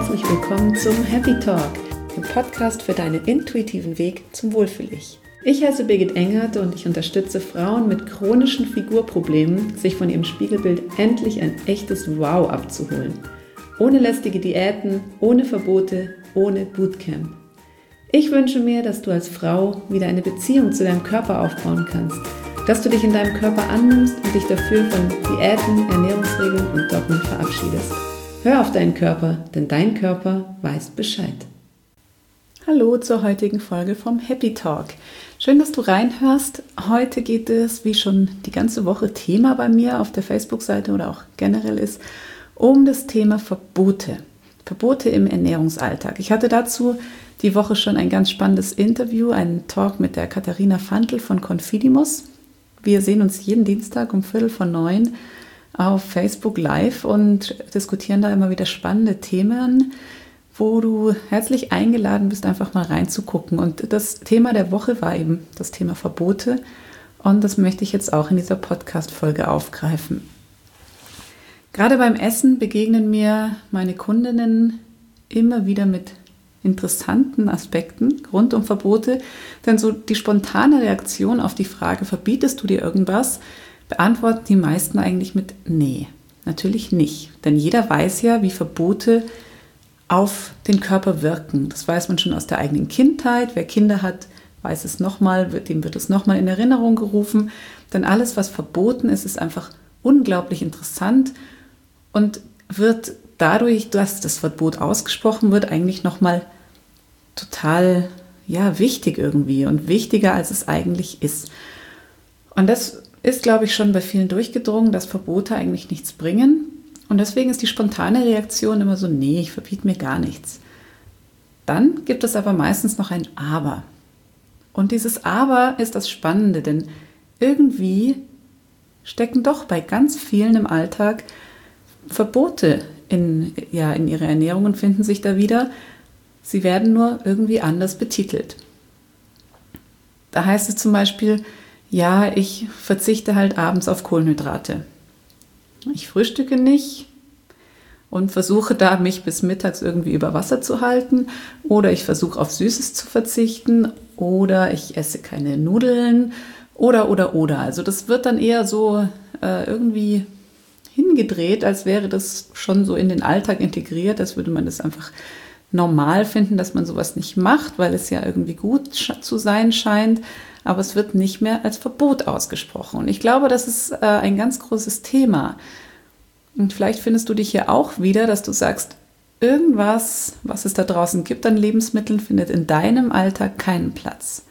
herzlich willkommen zum Happy Talk, dem Podcast für deinen intuitiven Weg zum Wohlfühl-Ich. Ich heiße Birgit Engert und ich unterstütze Frauen mit chronischen Figurproblemen, sich von ihrem Spiegelbild endlich ein echtes Wow abzuholen. Ohne lästige Diäten, ohne Verbote, ohne Bootcamp. Ich wünsche mir, dass du als Frau wieder eine Beziehung zu deinem Körper aufbauen kannst, dass du dich in deinem Körper annimmst und dich dafür von Diäten, Ernährungsregeln und Dogmen verabschiedest. Hör auf deinen Körper, denn dein Körper weiß Bescheid. Hallo zur heutigen Folge vom Happy Talk. Schön, dass du reinhörst. Heute geht es, wie schon die ganze Woche Thema bei mir auf der Facebook-Seite oder auch generell ist, um das Thema Verbote. Verbote im Ernährungsalltag. Ich hatte dazu die Woche schon ein ganz spannendes Interview, einen Talk mit der Katharina Fantl von Confidimus. Wir sehen uns jeden Dienstag um 8:45 auf Facebook live und diskutieren da immer wieder spannende Themen, wo du herzlich eingeladen bist, einfach mal reinzugucken. Und das Thema der Woche war eben das Thema Verbote und das möchte ich jetzt auch in dieser Podcast-Folge aufgreifen. Gerade beim Essen begegnen mir meine Kundinnen immer wieder mit interessanten Aspekten rund um Verbote, denn so die spontane Reaktion auf die Frage, verbietest du dir irgendwas, beantworten die meisten eigentlich mit nee, natürlich nicht. Denn jeder weiß ja, wie Verbote auf den Körper wirken. Das weiß man schon aus der eigenen Kindheit. Wer Kinder hat, weiß es nochmal, dem wird es nochmal in Erinnerung gerufen. Denn alles, was verboten ist, ist einfach unglaublich interessant und wird dadurch, dass das Verbot ausgesprochen wird, eigentlich nochmal total wichtig irgendwie und wichtiger, als es eigentlich ist. Und das ist, glaube ich, schon bei vielen durchgedrungen, dass Verbote eigentlich nichts bringen. Und deswegen ist die spontane Reaktion immer so, nee, ich verbiete mir gar nichts. Dann gibt es aber meistens noch ein Aber. Und dieses Aber ist das Spannende, denn irgendwie stecken doch bei ganz vielen im Alltag Verbote in ihrer Ernährung und finden sich da wieder. Sie werden nur irgendwie anders betitelt. Da heißt es zum Beispiel, ja, ich verzichte halt abends auf Kohlenhydrate. Ich frühstücke nicht und versuche da, mich bis mittags irgendwie über Wasser zu halten. Oder ich versuche auf Süßes zu verzichten. Oder ich esse keine Nudeln. Oder. Also das wird dann eher so irgendwie hingedreht, als wäre das schon so in den Alltag integriert, als würde man das einfach normal finden, dass man sowas nicht macht, weil es ja irgendwie gut zu sein scheint, aber es wird nicht mehr als Verbot ausgesprochen. Und ich glaube, das ist ein ganz großes Thema. Und vielleicht findest du dich hier auch wieder, dass du sagst, irgendwas, was es da draußen gibt an Lebensmitteln, findet in deinem Alltag keinen Platz.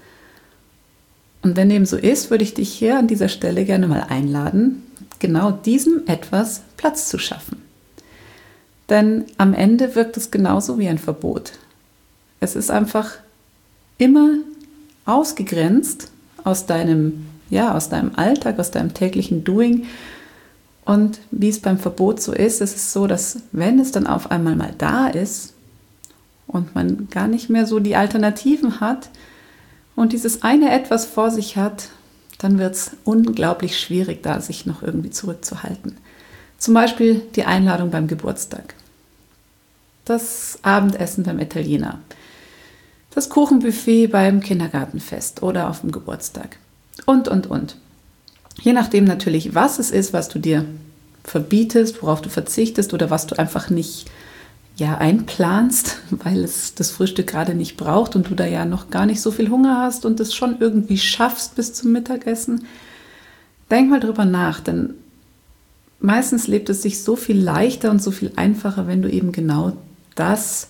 Und wenn dem so ist, würde ich dich hier an dieser Stelle gerne mal einladen, genau diesem etwas Platz zu schaffen. Denn am Ende wirkt es genauso wie ein Verbot. Es ist einfach immer ausgegrenzt aus deinem Alltag, aus deinem täglichen Doing. Und wie es beim Verbot so ist, es ist so, dass wenn es dann auf einmal mal da ist und man gar nicht mehr so die Alternativen hat und dieses eine Etwas vor sich hat, dann wird es unglaublich schwierig, da sich noch irgendwie zurückzuhalten. Zum Beispiel die Einladung beim Geburtstag, das Abendessen beim Italiener, das Kuchenbuffet beim Kindergartenfest oder auf dem Geburtstag und. Je nachdem natürlich, was es ist, was du dir verbietest, worauf du verzichtest oder was du einfach nicht einplanst, weil es das Frühstück gerade nicht braucht und du da ja noch gar nicht so viel Hunger hast und es schon irgendwie schaffst bis zum Mittagessen. Denk mal drüber nach, denn meistens lebt es sich so viel leichter und so viel einfacher, wenn du eben genau das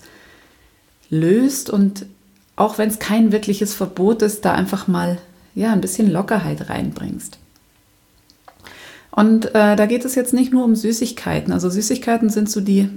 löst und auch wenn es kein wirkliches Verbot ist, da einfach mal ein bisschen Lockerheit reinbringst. Und da geht es jetzt nicht nur um Süßigkeiten. Also Süßigkeiten sind so die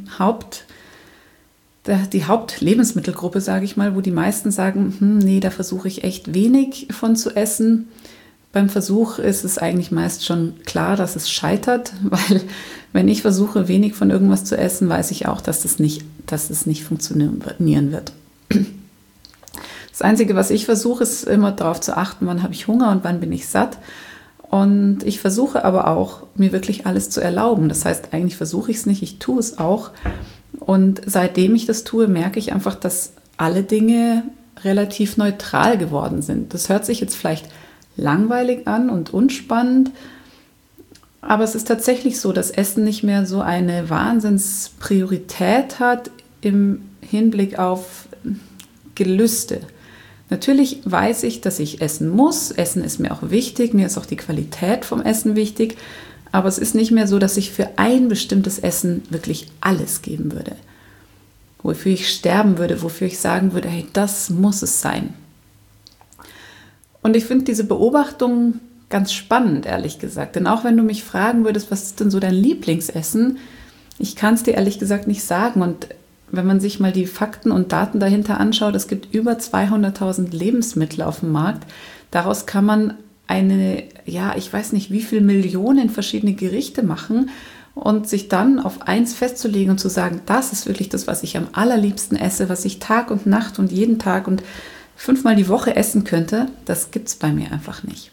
Hauptlebensmittelgruppe, sage ich mal, wo die meisten sagen, nee, da versuche ich echt wenig von zu essen. Beim Versuch ist es eigentlich meist schon klar, dass es scheitert, weil wenn ich versuche, wenig von irgendwas zu essen, weiß ich auch, dass es nicht funktionieren wird. Das Einzige, was ich versuche, ist immer darauf zu achten, wann habe ich Hunger und wann bin ich satt. Und ich versuche aber auch, mir wirklich alles zu erlauben. Das heißt, eigentlich versuche ich es nicht, ich tue es auch. Und seitdem ich das tue, merke ich einfach, dass alle Dinge relativ neutral geworden sind. Das hört sich jetzt vielleicht langweilig an und unspannend, aber es ist tatsächlich so, dass Essen nicht mehr so eine Wahnsinnspriorität hat im Hinblick auf Gelüste. Natürlich weiß ich, dass ich essen muss. Essen ist mir auch wichtig. Mir ist auch die Qualität vom Essen wichtig. Aber es ist nicht mehr so, dass ich für ein bestimmtes Essen wirklich alles geben würde. Wofür ich sterben würde, wofür ich sagen würde, hey, das muss es sein. Und ich finde diese Beobachtung ganz spannend, ehrlich gesagt. Denn auch wenn du mich fragen würdest, was ist denn so dein Lieblingsessen? Ich kann es dir ehrlich gesagt nicht sagen. Und wenn man sich mal die Fakten und Daten dahinter anschaut, es gibt über 200.000 Lebensmittel auf dem Markt. Daraus kann man ich weiß nicht, wie viele Millionen verschiedene Gerichte machen und sich dann auf eins festzulegen und zu sagen, das ist wirklich das, was ich am allerliebsten esse, was ich Tag und Nacht und jeden Tag und 5-mal die Woche essen könnte, das gibt es bei mir einfach nicht.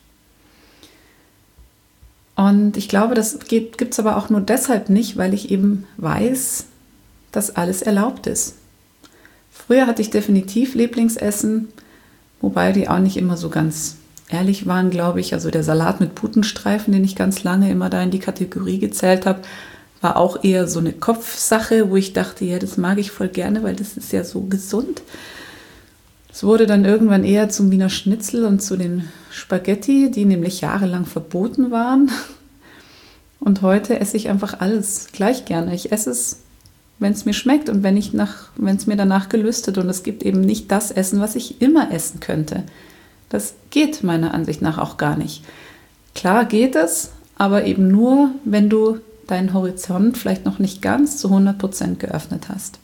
Und ich glaube, das gibt es aber auch nur deshalb nicht, weil ich eben weiß, dass alles erlaubt ist. Früher hatte ich definitiv Lieblingsessen, wobei die auch nicht immer so ganz ehrlich waren, glaube ich. Also der Salat mit Putenstreifen, den ich ganz lange immer da in die Kategorie gezählt habe, war auch eher so eine Kopfsache, wo ich dachte, ja, das mag ich voll gerne, weil das ist ja so gesund. Es wurde dann irgendwann eher zum Wiener Schnitzel und zu den Spaghetti, die nämlich jahrelang verboten waren. Und heute esse ich einfach alles gleich gerne. Ich esse es, wenn es mir schmeckt und wenn es mir danach gelüstet. Und es gibt eben nicht das Essen, was ich immer essen könnte. Das geht meiner Ansicht nach auch gar nicht. Klar geht es, aber eben nur, wenn du deinen Horizont vielleicht noch nicht ganz zu 100% geöffnet hast.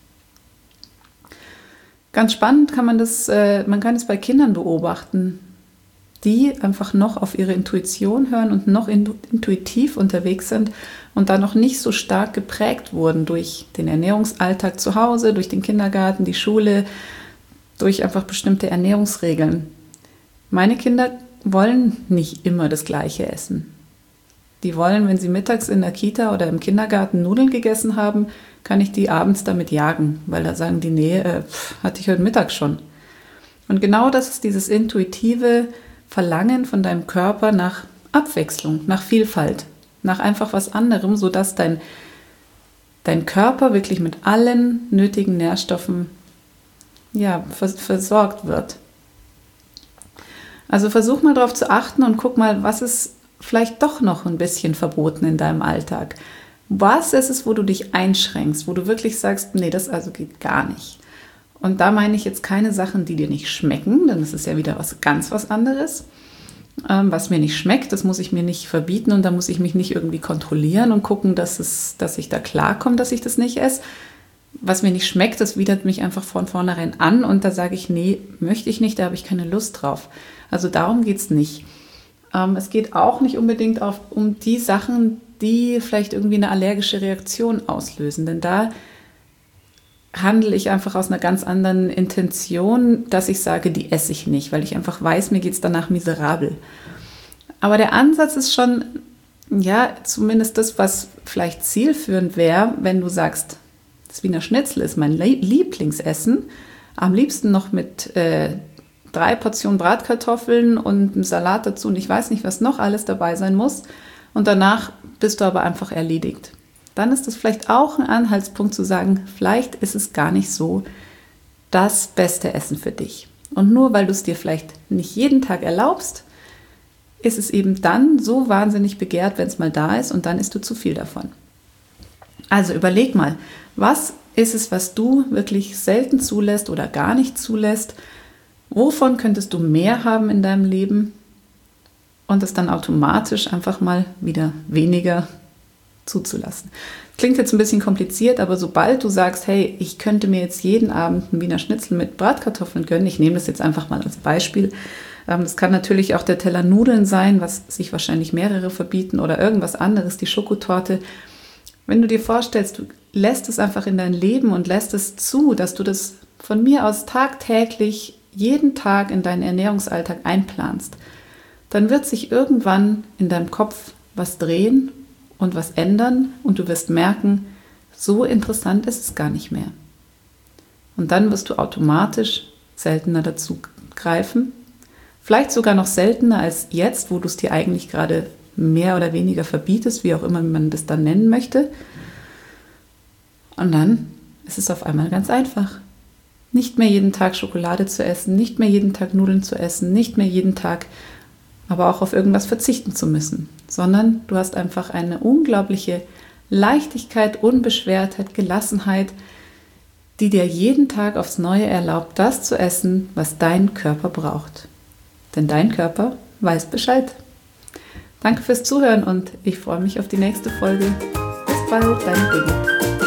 Ganz spannend man kann es bei Kindern beobachten, die einfach noch auf ihre Intuition hören und noch intuitiv unterwegs sind und da noch nicht so stark geprägt wurden durch den Ernährungsalltag zu Hause, durch den Kindergarten, die Schule, durch einfach bestimmte Ernährungsregeln. Meine Kinder wollen nicht immer das Gleiche essen. Die wollen, wenn sie mittags in der Kita oder im Kindergarten Nudeln gegessen haben, kann ich die abends damit jagen, weil da sagen die, nee, hatte ich heute Mittag schon. Und genau das ist dieses intuitive Verlangen von deinem Körper nach Abwechslung, nach Vielfalt, nach einfach was anderem, sodass dein Körper wirklich mit allen nötigen Nährstoffen versorgt wird. Also versuch mal darauf zu achten und guck mal, was ist vielleicht doch noch ein bisschen verboten in deinem Alltag. Was ist es, wo du dich einschränkst, wo du wirklich sagst, nee, das also geht gar nicht. Und da meine ich jetzt keine Sachen, die dir nicht schmecken, denn das ist ja wieder was anderes. Was mir nicht schmeckt, das muss ich mir nicht verbieten und da muss ich mich nicht irgendwie kontrollieren und gucken, dass ich da klarkomme, dass ich das nicht esse. Was mir nicht schmeckt, das widert mich einfach von vornherein an und da sage ich, nee, möchte ich nicht, da habe ich keine Lust drauf. Also darum geht es nicht. Es geht auch nicht unbedingt um die Sachen, die vielleicht irgendwie eine allergische Reaktion auslösen, denn da handle ich einfach aus einer ganz anderen Intention, dass ich sage, die esse ich nicht, weil ich einfach weiß, mir geht es danach miserabel. Aber der Ansatz ist schon, zumindest das, was vielleicht zielführend wäre, wenn du sagst, das Wiener Schnitzel ist mein Lieblingsessen, am liebsten noch mit 3 Portionen Bratkartoffeln und einem Salat dazu und ich weiß nicht, was noch alles dabei sein muss und danach bist du aber einfach erledigt. Dann ist das vielleicht auch ein Anhaltspunkt zu sagen, vielleicht ist es gar nicht so das beste Essen für dich. Und nur weil du es dir vielleicht nicht jeden Tag erlaubst, ist es eben dann so wahnsinnig begehrt, wenn es mal da ist und dann isst du zu viel davon. Also überleg mal, was ist es, was du wirklich selten zulässt oder gar nicht zulässt? Wovon könntest du mehr haben in deinem Leben und es dann automatisch einfach mal wieder weniger zuzulassen? Klingt jetzt ein bisschen kompliziert, aber sobald du sagst, hey, ich könnte mir jetzt jeden Abend einen Wiener Schnitzel mit Bratkartoffeln gönnen, ich nehme das jetzt einfach mal als Beispiel. Das kann natürlich auch der Teller Nudeln sein, was sich wahrscheinlich mehrere verbieten oder irgendwas anderes, die Schokotorte. Wenn du dir vorstellst, du lässt es einfach in dein Leben und lässt es zu, dass du das von mir aus tagtäglich jeden Tag in deinen Ernährungsalltag einplanst, dann wird sich irgendwann in deinem Kopf was drehen und was ändern und du wirst merken, so interessant ist es gar nicht mehr. Und dann wirst du automatisch seltener dazu greifen. Vielleicht sogar noch seltener als jetzt, wo du es dir eigentlich gerade mehr oder weniger verbietest, wie auch immer man das dann nennen möchte. Und dann ist es auf einmal ganz einfach. Nicht mehr jeden Tag Schokolade zu essen, nicht mehr jeden Tag Nudeln zu essen, nicht mehr jeden Tag aber auch auf irgendwas verzichten zu müssen, sondern du hast einfach eine unglaubliche Leichtigkeit, Unbeschwertheit, Gelassenheit, die dir jeden Tag aufs Neue erlaubt, das zu essen, was dein Körper braucht. Denn dein Körper weiß Bescheid. Danke fürs Zuhören und ich freue mich auf die nächste Folge. Bis bald, dein Birgit.